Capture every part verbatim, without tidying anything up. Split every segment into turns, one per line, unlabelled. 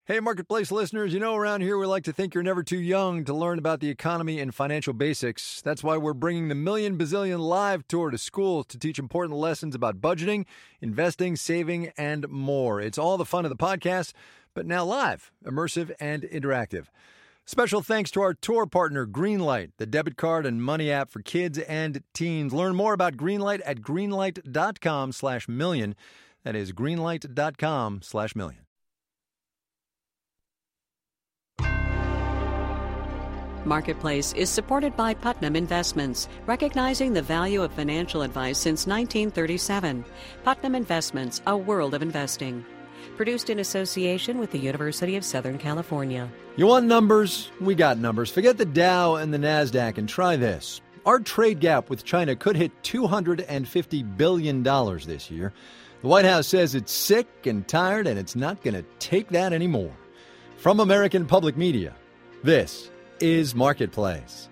Hey, Marketplace listeners, you know around here we like to think you're never too young to learn about the economy and financial basics. That's why we're bringing the Million Bazillion Live Tour to schools to teach important lessons about budgeting, investing, saving, and more. It's all the fun of the podcast, but now live, immersive, and interactive. Special thanks to our tour partner, Greenlight, the debit card and money app for kids and teens. Learn more about Greenlight at greenlight.com slash million. That is greenlight.com slash million.
Marketplace is supported by Putnam Investments, recognizing the value of financial advice since nineteen thirty-seven. Putnam Investments, a world of investing. Produced in association with the University of Southern California.
You want numbers? We got numbers. Forget the Dow and the NASDAQ and try this. Our trade gap with China could hit two hundred fifty billion dollars this year. The White House says it's sick and tired and it's not going to take that anymore. From American Public Media, this is Marketplace.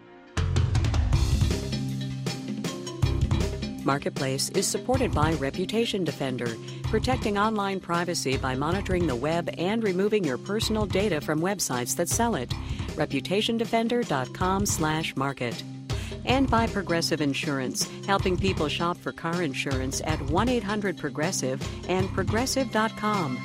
Marketplace is supported by Reputation Defender, protecting online privacy by monitoring the web and removing your personal data from websites that sell it. reputationdefender.com slash market. And by Progressive Insurance, helping people shop for car insurance at one eight hundred progressive and progressive dot com.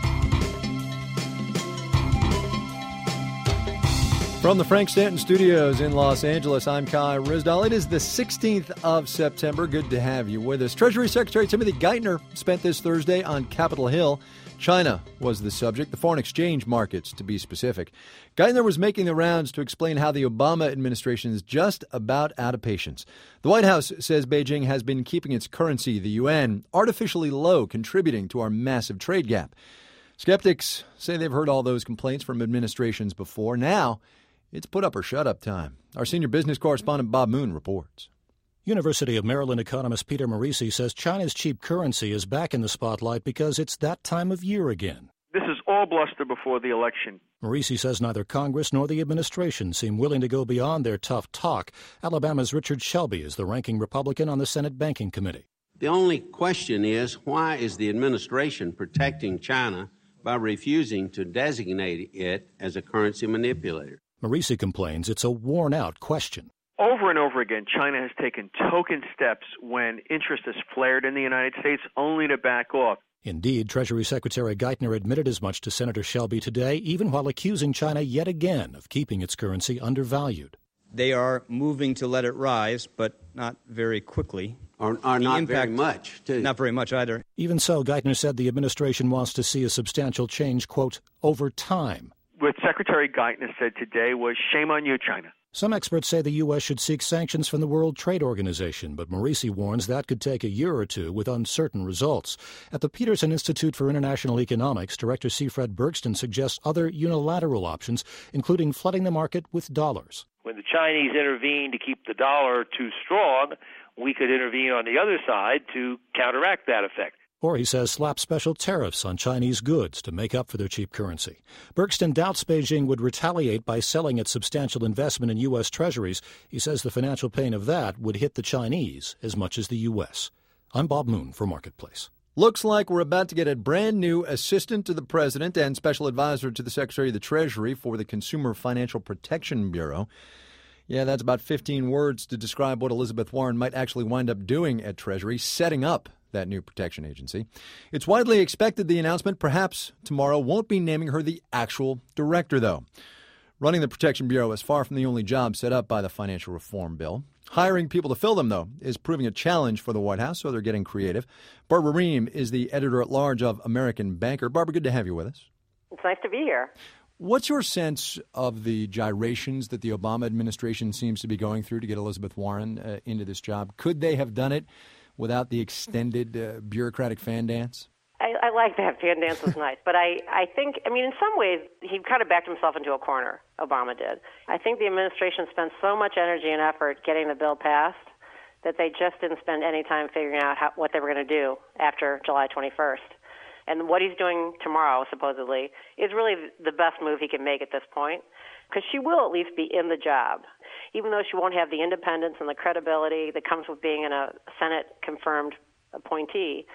From the Frank Stanton Studios in Los Angeles, I'm Kai Ryssdal. It is the sixteenth of September. Good to have you with us. Treasury Secretary Timothy Geithner spent this Thursday on Capitol Hill. China was the subject, the foreign exchange markets, to be specific. Geithner was making the rounds to explain how the Obama administration is just about out of patience. The White House says Beijing has been keeping its currency, the yuan, artificially low, contributing to our massive trade gap. Skeptics say they've heard all those complaints from administrations before. Now, it's put up or shut up time. Our senior business correspondent Bob Moon reports.
University of Maryland economist Peter Morici says China's cheap currency is back in the spotlight because it's that time of year again.
This is all bluster before the election.
Morici says neither Congress nor the administration seem willing to go beyond their tough talk. Alabama's Richard Shelby is the ranking Republican on the Senate Banking Committee.
The only question is, why is the administration protecting China by refusing to designate it as a currency manipulator?
Morici complains it's a worn-out question.
Over and over again, China has taken token steps when interest has flared in the United States, only to back off.
Indeed, Treasury Secretary Geithner admitted as much to Senator Shelby today, even while accusing China yet again of keeping its currency undervalued.
They are moving to let it rise, but not very quickly.
Or, or not impact, very much, too.
Not very much either.
Even so, Geithner said the administration wants to see a substantial change, quote, over time.
What Secretary Geithner said today was, shame on you, China.
Some experts say the U S should seek sanctions from the World Trade Organization, but Morici warns that could take a year or two with uncertain results. At the Peterson Institute for International Economics, Director Seafred Bergston suggests other unilateral options, including flooding the market with dollars.
When the Chinese intervene to keep the dollar too strong, we could intervene on the other side to counteract that effect.
Or, he says, slap special tariffs on Chinese goods to make up for their cheap currency. Bergston doubts Beijing would retaliate by selling its substantial investment in U S treasuries. He says the financial pain of that would hit the Chinese as much as the U S. I'm Bob Moon for Marketplace.
Looks like we're about to get a brand new assistant to the president and special advisor to the Secretary of the Treasury for the Consumer Financial Protection Bureau. Yeah, that's about fifteen words to describe what Elizabeth Warren might actually wind up doing at Treasury, setting up that new protection agency. It's widely expected the announcement, perhaps tomorrow, won't be naming her the actual director, though. Running the Protection Bureau is far from the only job set up by the financial reform bill. Hiring people to fill them, though, is proving a challenge for the White House, so they're getting creative. Barbara Rehm is the editor-at-large of American Banker. Barbara, good to have you with us.
It's nice to be here.
What's your sense of the gyrations that the Obama administration seems to be going through to get Elizabeth Warren uh, into this job? Could they have done it without the extended uh, bureaucratic fan dance?
I, I like that. Fan dance was nice. But I, I think, I mean, in some ways, he kind of backed himself into a corner, Obama did. I think the administration spent so much energy and effort getting the bill passed that they just didn't spend any time figuring out how, what they were going to do after July twenty-first. And what he's doing tomorrow, supposedly, is really the best move he can make at this point, because she will at least be in the job. Even though she won't have the independence and the credibility that comes with being in a Senate-confirmed appointee,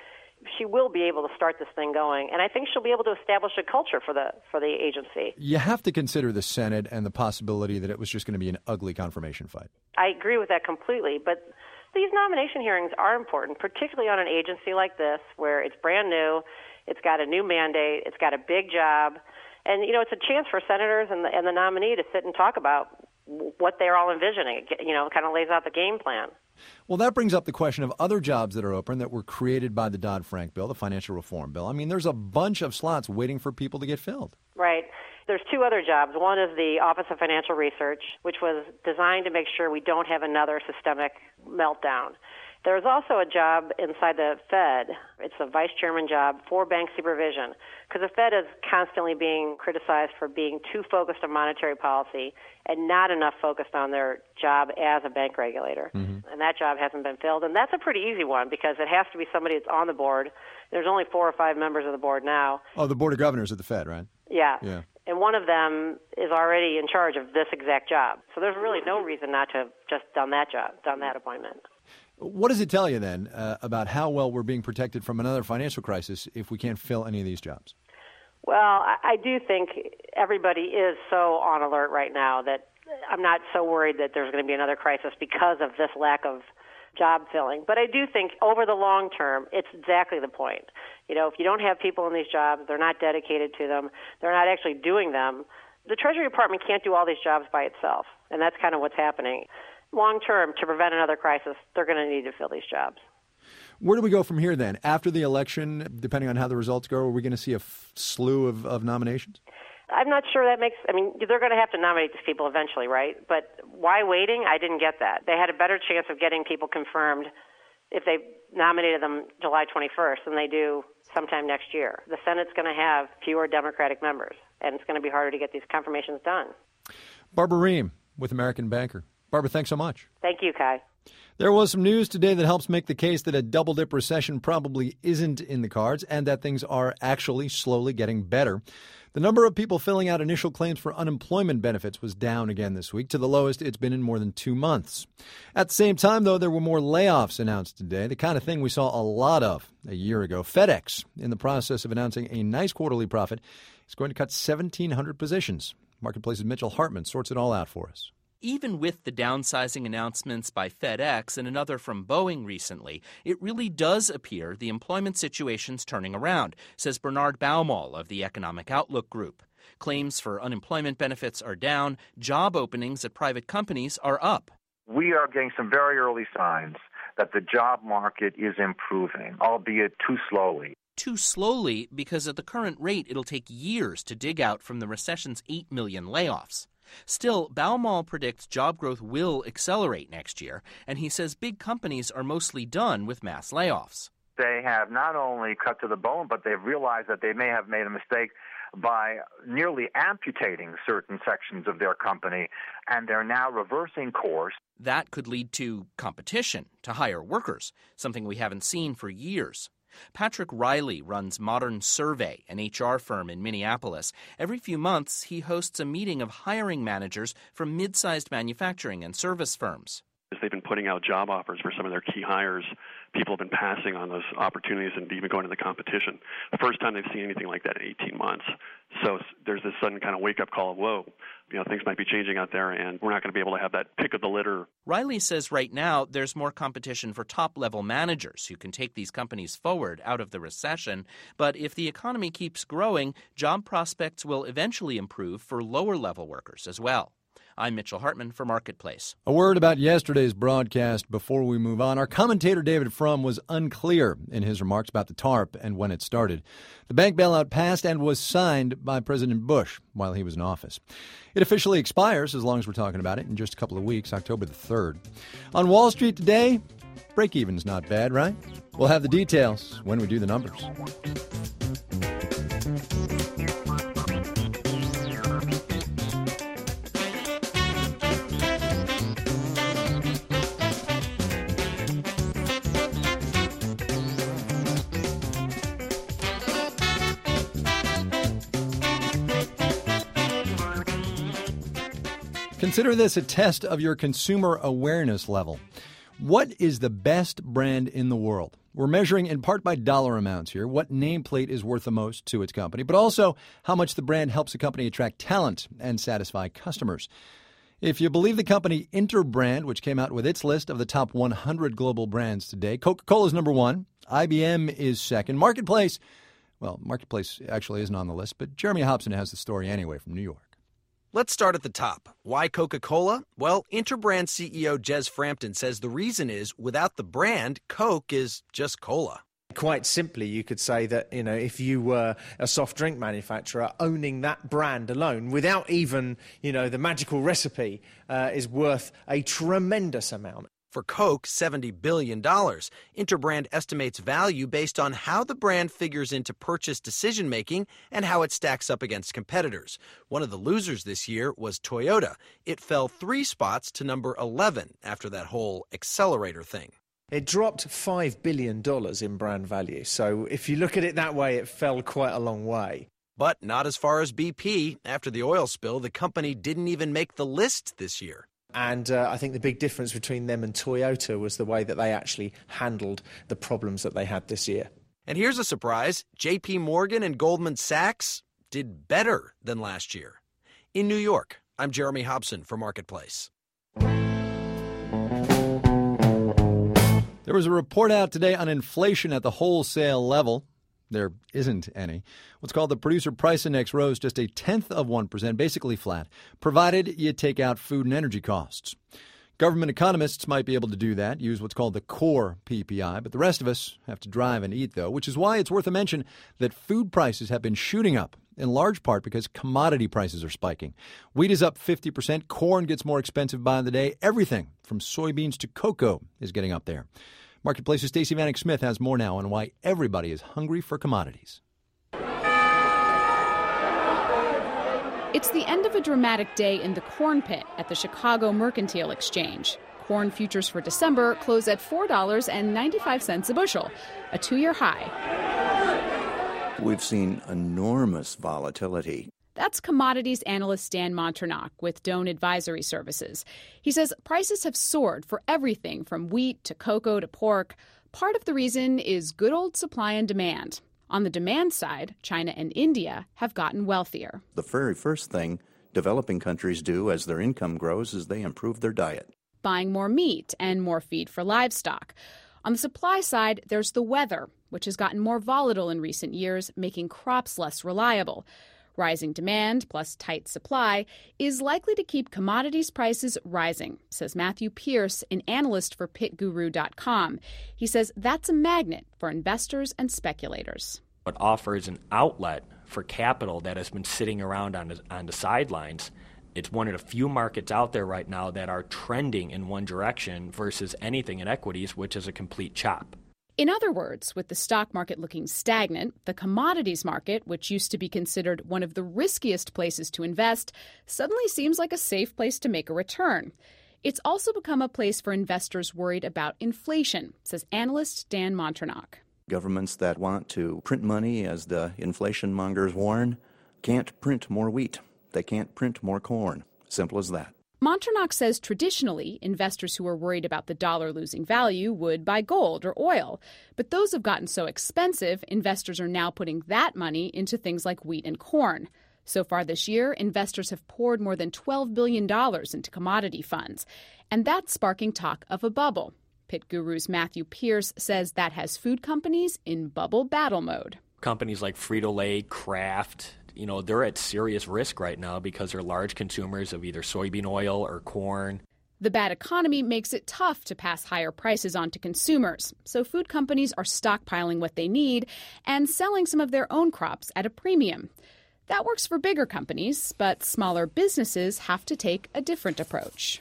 she will be able to start this thing going, and I think she'll be able to establish a culture for the for the agency.
You have to consider the Senate and the possibility that it was just going to be an ugly confirmation fight.
I agree with that completely, but these nomination hearings are important, particularly on an agency like this where it's brand new, it's got a new mandate, it's got a big job, and you know it's a chance for senators and the, and the nominee to sit and talk about what they're all envisioning. It, you know, kind of lays out the game plan.
Well, that brings up the question of other jobs that are open that were created by the Dodd-Frank bill, the financial reform bill. I mean, there's a bunch of slots waiting for people to get filled.
Right. There's two other jobs. One is the Office of Financial Research, which was designed to make sure we don't have another systemic meltdown. There's also a job inside the Fed. It's a vice chairman job for bank supervision, because the Fed is constantly being criticized for being too focused on monetary policy and not enough focused on their job as a bank regulator. Mm-hmm. And that job hasn't been filled. And that's a pretty easy one because it has to be somebody that's on the board. There's only four or five members of the board now.
Oh, the Board of Governors at the Fed, right?
Yeah.
Yeah.
And one of them is already in charge of this exact job. So there's really no reason not to have just done that job, done that appointment.
What does it tell you then uh, about how well we're being protected from another financial crisis if we can't fill any of these jobs?
Well, I, I do think everybody is so on alert right now that I'm not so worried that there's going to be another crisis because of this lack of job filling. But I do think over the long term, it's exactly the point. You know, if you don't have people in these jobs, they're not dedicated to them, they're not actually doing them, the Treasury Department can't do all these jobs by itself. And that's kind of what's happening. Long term, to prevent another crisis, they're going to need to fill these jobs.
Where do we go from here then? After the election, depending on how the results go, are we going to see a f- slew of, of nominations?
I'm not sure that makes – I mean, they're going to have to nominate these people eventually, right? But why waiting? I didn't get that. They had a better chance of getting people confirmed if they nominated them July twenty-first than they do sometime next year. The Senate's going to have fewer Democratic members, and it's going to be harder to get these confirmations done.
Barbara Rehm with American Banker. Barbara, thanks so much.
Thank you, Kai.
There was some news today that helps make the case that a double-dip recession probably isn't in the cards and that things are actually slowly getting better. The number of people filling out initial claims for unemployment benefits was down again this week to the lowest it's been in more than two months. At the same time, though, there were more layoffs announced today, the kind of thing we saw a lot of a year ago. FedEx, in the process of announcing a nice quarterly profit, is going to cut seventeen hundred positions. Marketplace's Mitchell Hartman sorts it all out for us.
Even with the downsizing announcements by FedEx and another from Boeing recently, it really does appear the employment situation's turning around, says Bernard Baumol of the Economic Outlook Group. Claims for unemployment benefits are down. Job openings at private companies are up.
We are getting some very early signs that the job market is improving, albeit too slowly.
Too slowly because at the current rate, it'll take years to dig out from the recession's eight million layoffs. Still, Baumol predicts job growth will accelerate next year, and he says big companies are mostly done with mass layoffs.
They have not only cut to the bone, but they've realized that they may have made a mistake by nearly amputating certain sections of their company, and they're now reversing course.
That could lead to competition to hire workers, something we haven't seen for years. Patrick Riley runs Modern Survey, an H R firm in Minneapolis. Every few months, he hosts a meeting of hiring managers from mid-sized manufacturing and service firms.
They've been putting out job offers for some of their key hires. People have been passing on those opportunities and even going to the competition. The first time they've seen anything like that in eighteen months. So there's this sudden kind of wake-up call of, whoa, you know, things might be changing out there, and we're not going to be able to have that pick of the litter.
Riley says right now there's more competition for top-level managers who can take these companies forward out of the recession. But if the economy keeps growing, job prospects will eventually improve for lower-level workers as well. I'm Mitchell Hartman for Marketplace.
A word about yesterday's broadcast before we move on. Our commentator David Frum was unclear in his remarks about the TARP and when it started. The bank bailout passed and was signed by President Bush while he was in office. It officially expires, as long as we're talking about it, in just a couple of weeks, October the third. On Wall Street today, break-even's not bad, right? We'll have the details when we do the numbers. Consider this a test of your consumer awareness level. What is the best brand in the world? We're measuring in part by dollar amounts here, what nameplate is worth the most to its company, but also how much the brand helps a company attract talent and satisfy customers. If you believe the company Interbrand, which came out with its list of the top one hundred global brands today, Coca-Cola is number one, I B M is second, Marketplace, well, Marketplace actually isn't on the list, but Jeremy Hobson has the story anyway from New York.
Let's start at the top. Why Coca-Cola? Well, Interbrand C E O Jez Frampton says the reason is without the brand, Coke is just cola.
Quite simply, you could say that, you know, if you were a soft drink manufacturer, owning that brand alone, without even, you know, the magical recipe, uh, is worth a tremendous amount.
For Coke, seventy billion dollars. Interbrand estimates value based on how the brand figures into purchase decision-making and how it stacks up against competitors. One of the losers this year was Toyota. It fell three spots to number eleven after that whole accelerator thing.
It dropped five billion dollars in brand value. So if you look at it that way, it fell quite a long way.
But not as far as B P. After the oil spill, the company didn't even make the list this year.
And uh, I think the big difference between them and Toyota was the way that they actually handled the problems that they had this year.
And here's a surprise. J P Morgan and Goldman Sachs did better than last year. In New York, I'm Jeremy Hobson for Marketplace.
There was a report out today on inflation at the wholesale level. There isn't any. What's called the Producer Price Index rose just a tenth of one percent, basically flat, provided you take out food and energy costs. Government economists might be able to do that, use what's called the core P P I, but the rest of us have to drive and eat, though, which is why it's worth a mention that food prices have been shooting up, in large part because commodity prices are spiking. Wheat is up fifty percent, corn gets more expensive by the day, everything from soybeans to cocoa is getting up there. Marketplace's Stacey Vanek Smith has more now on why everybody is hungry for commodities.
It's the end of a dramatic day in the corn pit at the Chicago Mercantile Exchange. Corn futures for December close at four dollars and ninety-five cents a bushel, a two-year high.
We've seen enormous volatility.
That's commodities analyst Dan Monternock with Doan Advisory Services. He says prices have soared for everything from wheat to cocoa to pork. Part of the reason is good old supply and demand. On the demand side, China and India have gotten wealthier.
The very first thing developing countries do as their income grows is they improve their diet.
Buying more meat and more feed for livestock. On the supply side, there's the weather, which has gotten more volatile in recent years, making crops less reliable. Rising demand plus tight supply is likely to keep commodities prices rising, says Matthew Pierce, an analyst for pit guru dot com. He says that's a magnet for investors and speculators.
It offers an outlet for capital that has been sitting around on the, on the sidelines. It's one of the few markets out there right now that are trending in one direction versus anything in equities, which is a complete chop.
In other words, with the stock market looking stagnant, the commodities market, which used to be considered one of the riskiest places to invest, suddenly seems like a safe place to make a return. It's also become a place for investors worried about inflation, says analyst Dan Monternock.
Governments that want to print money, as the inflation mongers warn, can't print more wheat. They can't print more corn. Simple as that.
Monternock says traditionally, investors who are worried about the dollar losing value would buy gold or oil. But those have gotten so expensive, investors are now putting that money into things like wheat and corn. So far this year, investors have poured more than twelve billion dollars into commodity funds. And that's sparking talk of a bubble. Pit Guru's Matthew Pierce says that has food companies in bubble battle mode.
Companies like Frito-Lay, Kraft, you know, they're at serious risk right now because they're large consumers of either soybean oil or corn.
The bad economy makes it tough to pass higher prices on to consumers, so food companies are stockpiling what they need and selling some of their own crops at a premium. That works for bigger companies, but smaller businesses have to take a different approach.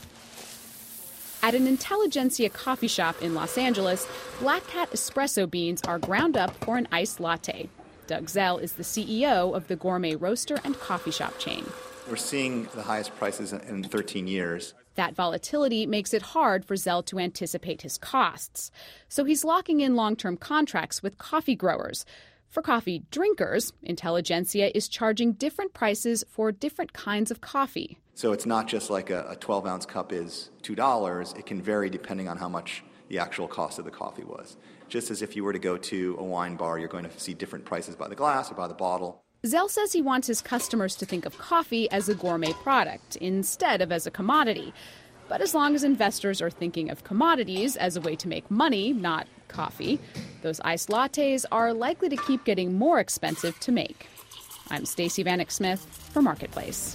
At an Intelligentsia coffee shop in Los Angeles, Black Cat espresso beans are ground up for an iced latte. Doug Zell is the C E O of the gourmet roaster and coffee shop chain.
We're seeing the highest prices in thirteen years.
That volatility makes it hard for Zell to anticipate his costs. So he's locking in long-term contracts with coffee growers. For coffee drinkers, Intelligentsia is charging different prices for different kinds of coffee.
So it's not just like a twelve-ounce cup is two dollars. It can vary depending on how much the actual cost of the coffee was. just as if you were to go to a wine bar, you're going to see different prices by the glass or by the bottle.
Zell says he wants his customers to think of coffee as a gourmet product instead of as a commodity. But as long as investors are thinking of commodities as a way to make money, not coffee, those iced lattes are likely to keep getting more expensive to make. I'm Stacey Vanek Smith for Marketplace.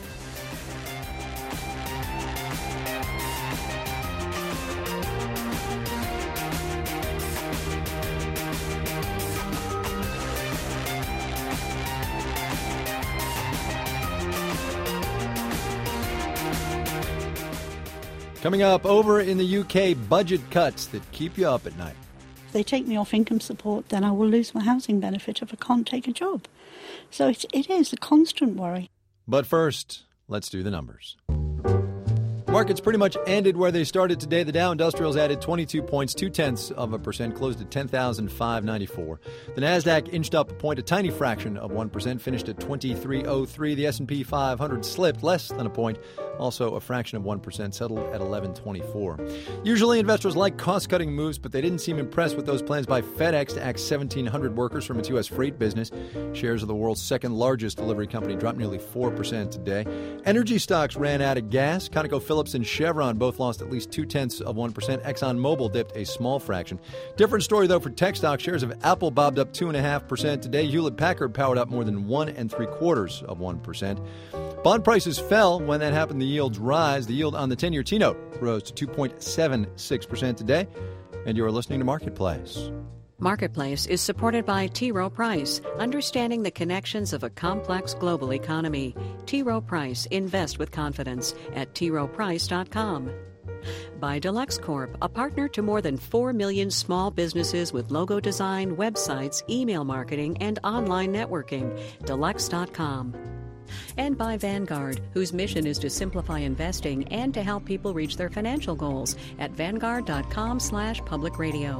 Coming up, over in the U K, budget cuts that keep you up at night.
If they take me off income support, then I will lose my housing benefit if I can't take a job. So it, it is a constant worry.
But first, let's do the numbers. Markets pretty much ended where they started today. The Dow Industrials added twenty-two points, two-tenths of a percent, closed at ten thousand five hundred ninety-four. The Nasdaq inched up a point, a tiny fraction of one percent, finished at twenty-three oh three. The S and P five hundred slipped less than a point, also a fraction of one percent, settled at eleven twenty-four. Usually investors like cost-cutting moves, but they didn't seem impressed with those plans by FedEx to axe seventeen hundred workers from its U S freight business. Shares of the world's second-largest delivery company dropped nearly four percent today. Energy stocks ran out of gas. ConocoPhillips and Chevron both lost at least two-tenths of one percent. ExxonMobil dipped a small fraction. Different story, though, for tech stocks. Shares of Apple bobbed up two point five percent today. Hewlett-Packard powered up more than one and three-quarters of one percent. Bond prices fell. When that happened, the yields rise. The yield on the ten-year T-note rose to two point seven six percent today. And you are listening to Marketplace.
Marketplace is supported by T. Rowe Price, understanding the connections of a complex global economy. T. Rowe Price, invest with confidence at t rowe price dot com. By Deluxe Corp, a partner to more than four million small businesses with logo design, websites, email marketing, and online networking. Deluxe dot com. And by Vanguard, whose mission is to simplify investing and to help people reach their financial goals at vanguard dot com slash public radio.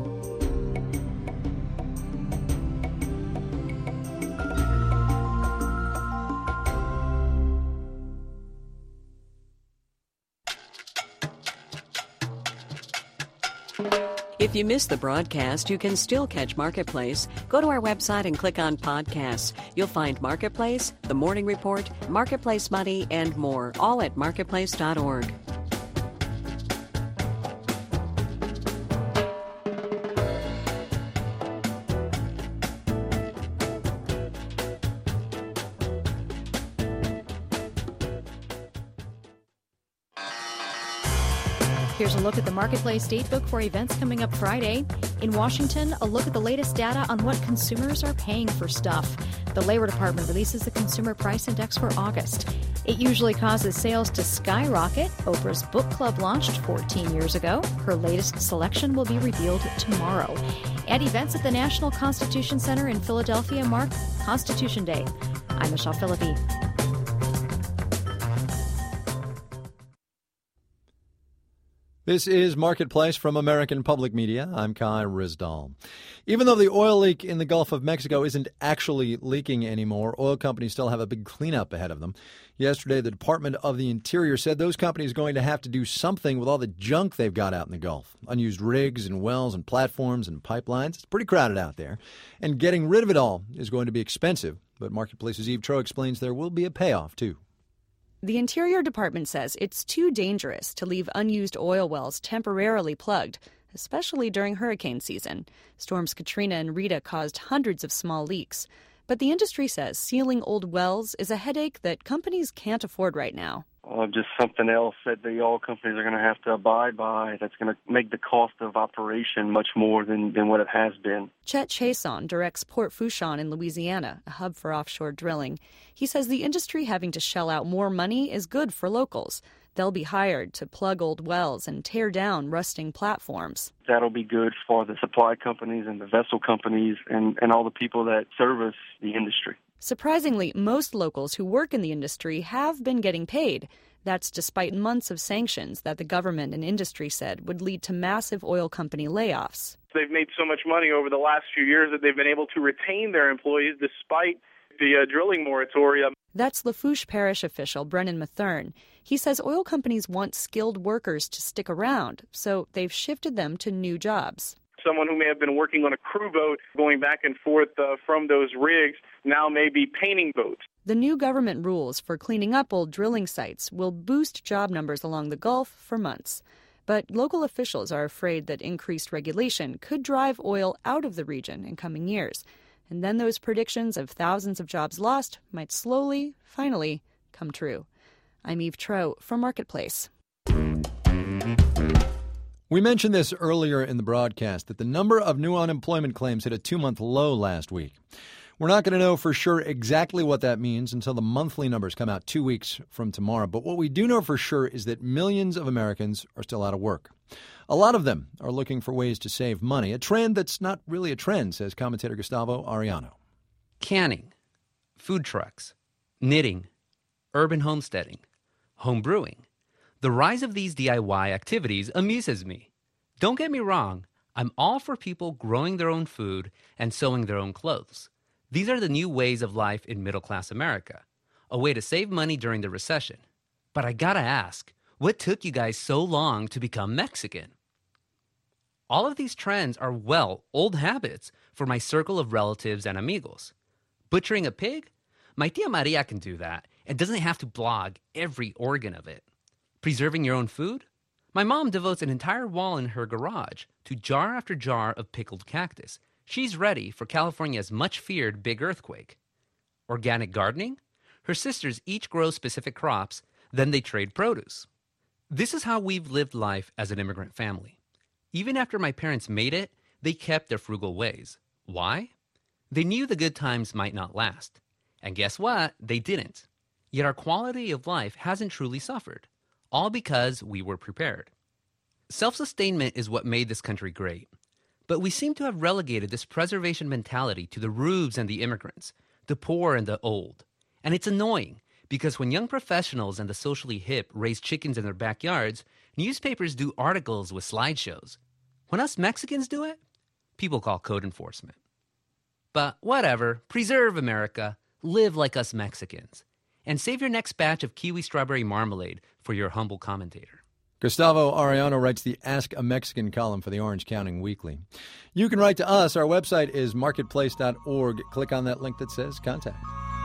If you missed the broadcast, you can still catch Marketplace. Go to our website and click on Podcasts. You'll find Marketplace, The Morning Report, Marketplace Money, and more, all at marketplace dot org.
Here's a look at the Marketplace Datebook for events coming up Friday. In Washington, a look at the latest data on what consumers are paying for stuff. The Labor Department releases the Consumer Price Index for August. It usually causes sales to skyrocket. Oprah's book club launched fourteen years ago. Her latest selection will be revealed tomorrow. And events at the National Constitution Center in Philadelphia mark Constitution Day. I'm Michelle Philippi.
This is Marketplace from American Public Media. I'm Kai Rizdal. Even though the oil leak in the Gulf of Mexico isn't actually leaking anymore, oil companies still have a big cleanup ahead of them. Yesterday, the Department of the Interior said those companies are going to have to do something with all the junk they've got out in the Gulf. Unused rigs and wells and platforms and pipelines. It's pretty crowded out there. And getting rid of it all is going to be expensive. But Marketplace's Eve Troe explains there will be a payoff, too.
The Interior Department says it's too dangerous to leave unused oil wells temporarily plugged, especially during hurricane season. Storms Katrina and Rita caused hundreds of small leaks. But the industry says sealing old wells is a headache that companies can't afford right now.
Uh, just something else that the oil companies are going to have to abide by that's going to make the cost of operation much more than, than what it has been.
Chet Chason directs Port Fourchon in Louisiana, a hub for offshore drilling. He says the industry having to shell out more money is good for locals. They'll be hired to plug old wells and tear down rusting platforms.
That'll be good for the supply companies and the vessel companies and, and all the people that service the industry.
Surprisingly, most locals who work in the industry have been getting paid. That's despite months of sanctions that the government and industry said would lead to massive oil company layoffs.
They've made so much money over the last few years that they've been able to retain their employees despite the uh, drilling moratorium.
That's Lafourche Parish official Brennan Mathern. He says oil companies want skilled workers to stick around, so they've shifted them to new jobs.
someone who may have been working on a crew boat going back and forth uh, from those rigs now may be painting boats.
The new government rules for cleaning up old drilling sites will boost job numbers along the Gulf for months. But local officials are afraid that increased regulation could drive oil out of the region in coming years. And then those predictions of thousands of jobs lost might slowly, finally, come true. I'm Eve Trout for Marketplace.
We mentioned this earlier in the broadcast, that the number of new unemployment claims hit a two-month low last week. We're not going to know for sure exactly what that means until the monthly numbers come out two weeks from tomorrow. But what we do know for sure is that millions of Americans are still out of work. A lot of them are looking for ways to save money, a trend that's not really a trend, says commentator Gustavo Arellano.
Canning, food trucks, knitting, urban homesteading, home brewing. The rise of these D I Y activities amuses me. Don't get me wrong, I'm all for people growing their own food and sewing their own clothes. These are the new ways of life in middle-class America, a way to save money during the recession. But I gotta ask, what took you guys so long to become Mexican? All of these trends are, well, old habits for my circle of relatives and amigos. Butchering a pig? My tia Maria can do that and doesn't have to blog every organ of it. Preserving your own food? My mom devotes an entire wall in her garage to jar after jar of pickled cactus. She's ready for California's much-feared big earthquake. Organic gardening? Her sisters each grow specific crops, then they trade produce. This is how we've lived life as an immigrant family. Even after my parents made it, they kept their frugal ways. Why? They knew the good times might not last. And guess what? They didn't. Yet our quality of life hasn't truly suffered, all because we were prepared. Self-sustainment is what made this country great. But we seem to have relegated this preservation mentality to the rubes and the immigrants, the poor and the old. And it's annoying, because when young professionals and the socially hip raise chickens in their backyards, newspapers do articles with slideshows. When us Mexicans do it, people call code enforcement. But whatever, preserve America, live like us Mexicans, and save your next batch of kiwi strawberry marmalade for your humble commentator.
Gustavo Arellano writes the Ask a Mexican column for the Orange County Weekly. You can write to us. Our website is marketplace dot org. Click on that link that says Contact.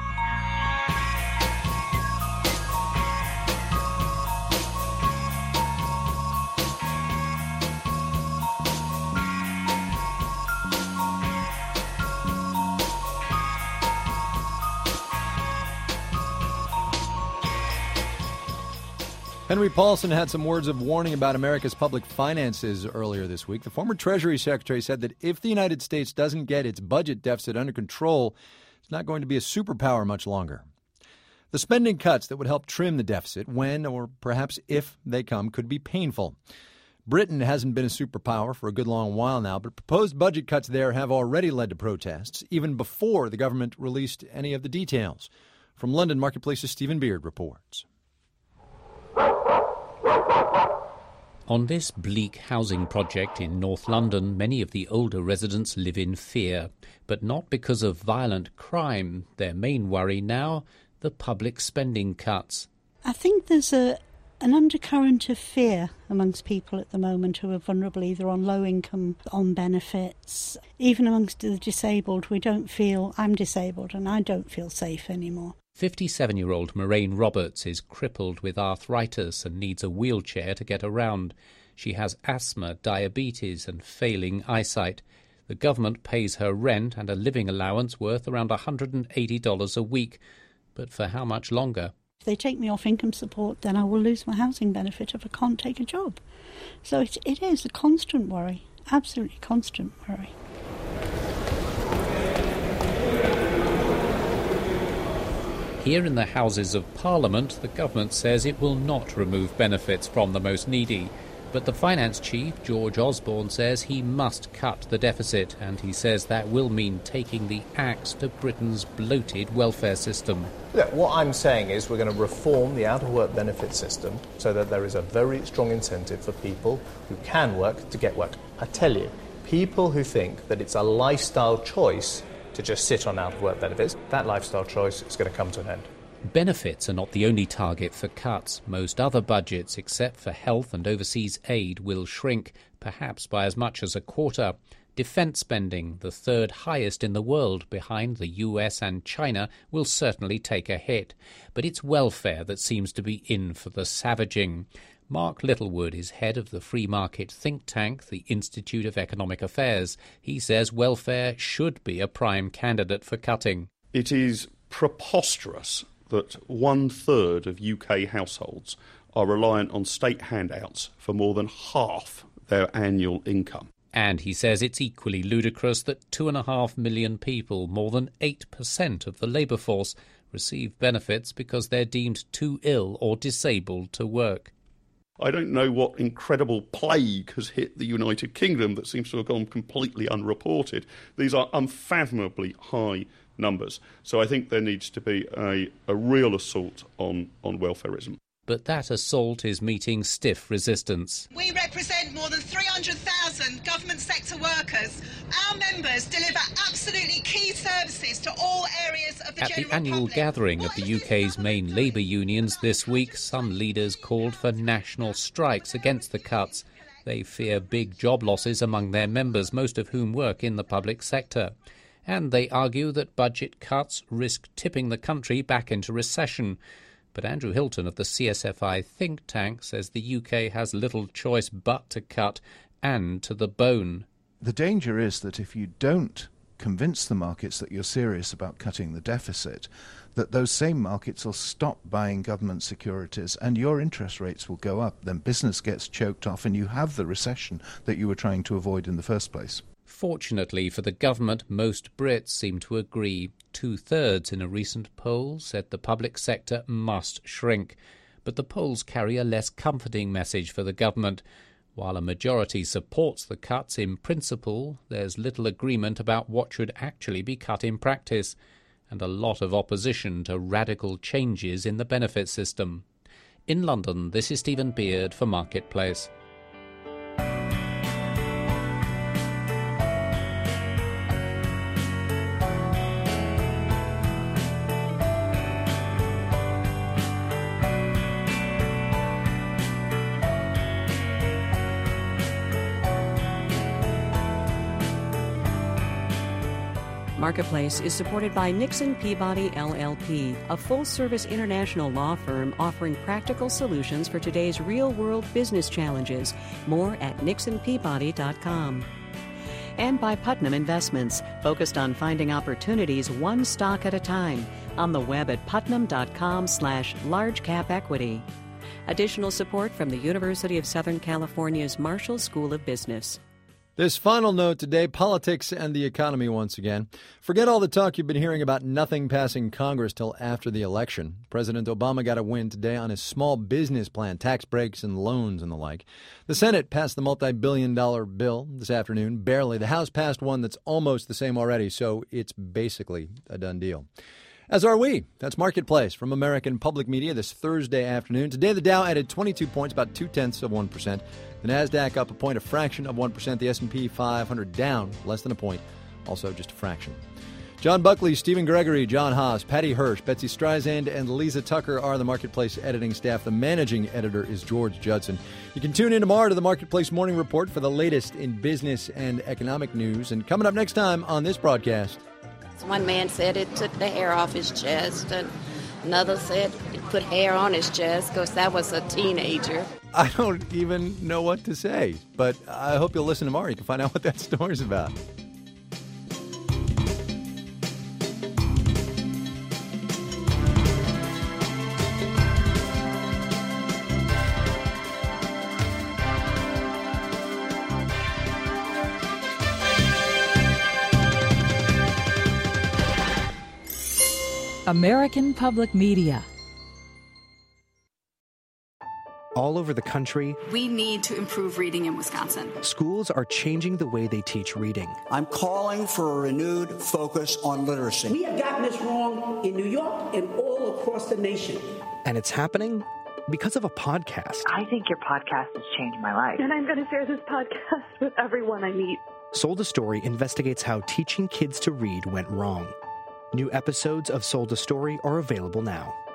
Henry Paulson had some words of warning about America's public finances earlier this week. The former Treasury Secretary said that if the United States doesn't get its budget deficit under control, it's not going to be a superpower much longer. The spending cuts that would help trim the deficit when, or perhaps if they come, could be painful. Britain hasn't been a superpower for a good long while now, but proposed budget cuts there have already led to protests, even before the government released any of the details. From London, Marketplace's Stephen Beard reports.
On this bleak housing project in North London, many of the older residents live in fear, but not because of violent crime. Their main worry now, the public spending cuts.
I think there's a an undercurrent of fear amongst people at the moment who are vulnerable, either on low income, on benefits. Even amongst the disabled, we don't feel, I'm disabled and I don't feel safe anymore.
fifty-seven-year-old Moraine Roberts is crippled with arthritis and needs a wheelchair to get around. She has asthma, diabetes and failing eyesight. The government pays her rent and a living allowance worth around one hundred eighty dollars a week. But for how much longer?
If they take me off income support, then I will lose my housing benefit if I can't take a job. So it, it is a constant worry, absolutely constant worry.
Here in the Houses of Parliament, the government says it will not remove benefits from the most needy. But the finance chief, George Osborne, says he must cut the deficit, and he says that will mean taking the axe to Britain's bloated welfare system.
Look, what I'm saying is we're going to reform the out-of-work benefit system so that there is a very strong incentive for people who can work to get work. I tell you, people who think that it's a lifestyle choice to just sit on out-of-work benefits, that lifestyle choice is going to come to an end.
Benefits are not the only target for cuts. Most other budgets, except for health and overseas aid, will shrink, perhaps by as much as a quarter. Defence spending, the third highest in the world behind the U S and China, will certainly take a hit. But it's welfare that seems to be in for the savaging. Mark Littlewood is head of the free market think tank, the Institute of Economic Affairs. He says welfare should be a prime candidate for cutting.
It is preposterous that one-third of U K households are reliant on state handouts for more than half their annual income.
And he says it's equally ludicrous that two and a half million people, more than eight percent of the labour force, receive benefits because they're deemed too ill or disabled to work.
I don't know what incredible plague has hit the United Kingdom that seems to have gone completely unreported. These are unfathomably high numbers. So I think there needs to be a, a real assault on, on welfarism.
But that assault is meeting stiff resistance.
We represent more than three hundred thousand government sector workers. Our members deliver absolutely key services to all areas of the
At
general
the annual
public.
gathering of the U K's main labour unions this week, some leaders called for national strikes against the cuts. They fear big job losses among their members, most of whom work in the public sector. And they argue that budget cuts risk tipping the country back into recession. But Andrew Hilton of the C S F I think tank says the U K has little choice but to cut, and to the bone.
The danger is that if you don't convince the markets that you're serious about cutting the deficit, that those same markets will stop buying government securities and your interest rates will go up. Then business gets choked off and you have the recession that you were trying to avoid in the first place.
Fortunately for the government, most Brits seem to agree. Two-thirds in a recent poll said the public sector must shrink. But the polls carry a less comforting message for the government. While a majority supports the cuts in principle, there's little agreement about what should actually be cut in practice, and a lot of opposition to radical changes in the benefit system. In London, this is Stephen Beard for Marketplace.
Marketplace is supported by Nixon Peabody L L P, a full-service international law firm offering practical solutions for today's real-world business challenges. More at nixon peabody dot com. And by Putnam Investments, focused on finding opportunities one stock at a time, on the web at putnam dot com slash large cap equity. Additional support from the University of Southern California's Marshall School of Business.
This final note today, politics and the economy once again. Forget all the talk you've been hearing about nothing passing Congress till after the election. President Obama got a win today on his small business plan, tax breaks and loans and the like. The Senate passed the multi-billion dollar bill this afternoon, barely. The House passed one that's almost the same already, so it's basically a done deal. As are we. That's Marketplace from American Public Media this Thursday afternoon. Today, the Dow added twenty-two points, about two-tenths of one percent. The Nasdaq up a point, a fraction of one percent. The S and P five hundred down less than a point, also just a fraction. John Buckley, Stephen Gregory, John Haas, Patty Hirsch, Betsy Streisand, and Lisa Tucker are the Marketplace editing staff. The managing editor is George Judson. You can tune in tomorrow to the Marketplace Morning Report for the latest in business and economic news. And coming up next time on this broadcast...
One man said it took the hair off his chest, and another said it put hair on his chest because that was a teenager.
I don't even know what to say, but I hope you'll listen tomorrow. You can find out what that story's about.
American Public Media.
All over the country,
we need to improve reading in Wisconsin.
Schools are changing the way they teach reading.
I'm calling for a renewed focus on literacy.
We have gotten this wrong in New York and all across the nation.
And it's happening because of a podcast.
I think your podcast has changed my life.
And I'm going to share this podcast with everyone I meet.
Sold a Story investigates how teaching kids to read went wrong. New episodes of Sold a Story are available now.